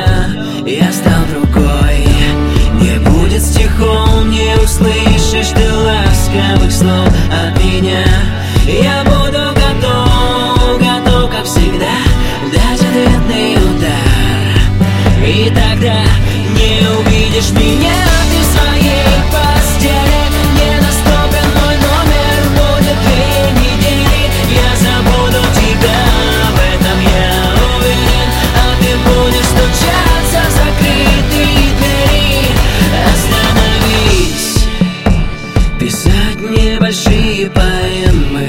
я стал другой. Не будет стихов, не услышишь ты ласковых слов от меня. Я буду готов, как всегда, дать ответный удар. И тогда не увидишь меня ты в своей постели. Недоступен мой номер, будет 2 недели. Я забуду тебя, в этом я уверен. А ты будешь стучаться в закрытые двери. Остановись, писать небольшие поэмы.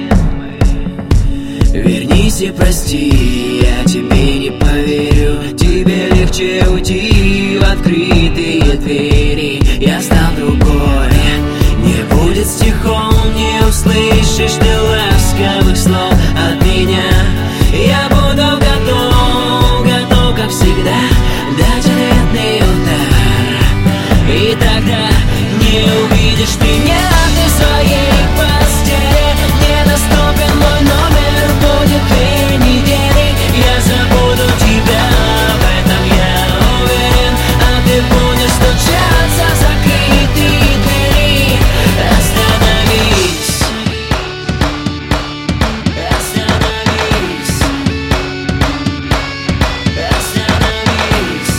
Вернись и прости, я тебе не поверю. Тебе легче уйти в открытые двери. Я стал другой. Не будет стихов, не услышишь ты ласковых слов от меня. Я буду готов, как всегда, дать ответный удар. И тогда не увидишь меня ты в своей постели. Недоступен мой номер, будет 2 недели. Я забуду тебя, в этом я уверен. А ты будешь стучаться в закрытые двери. Остановись, остановись, остановись,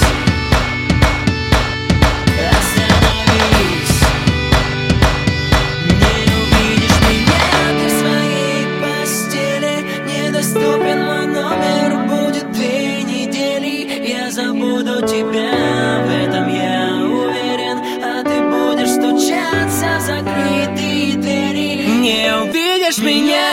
остановись. Не увидишь меня ты в своей постели. Недоступен мой номер, будет 2 недели. Я забуду тебя, в этом я уверен. А ты будешь стучаться в закрытые двери. Не увидишь меня